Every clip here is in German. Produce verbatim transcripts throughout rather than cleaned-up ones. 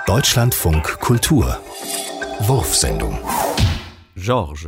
Deutschlandfunk Kultur Wurfsendung. Georges.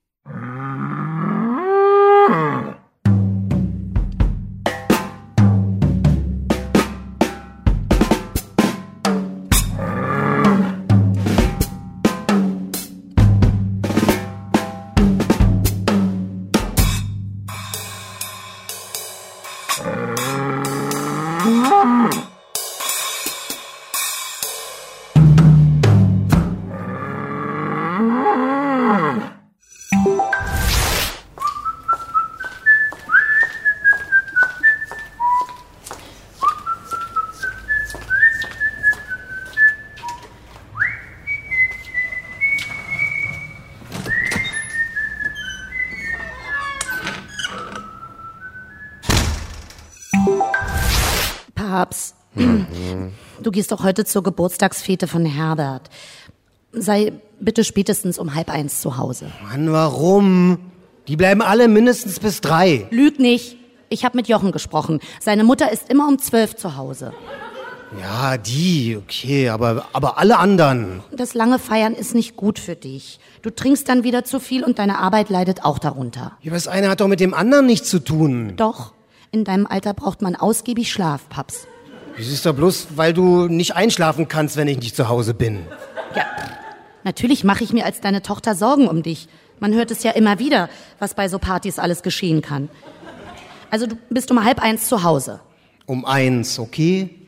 Papst, mhm. Du gehst doch heute zur Geburtstagsfete von Herbert. Sei bitte spätestens um halb eins zu Hause. Mann, warum? Die bleiben alle mindestens bis drei. Lüg nicht. Ich habe mit Jochen gesprochen. Seine Mutter ist immer um zwölf zu Hause. Ja, die, okay, aber, aber alle anderen. Das lange Feiern ist nicht gut für dich. Du trinkst dann wieder zu viel und deine Arbeit leidet auch darunter. Ja, das eine hat doch mit dem anderen nichts zu tun. Doch, in deinem Alter braucht man ausgiebig Schlaf, Paps. Das ist doch bloß, weil du nicht einschlafen kannst, wenn ich nicht zu Hause bin. Ja, natürlich mache ich mir als deine Tochter Sorgen um dich. Man hört es ja immer wieder, was bei so Partys alles geschehen kann. Also du bist um halb eins zu Hause. Um eins, okay?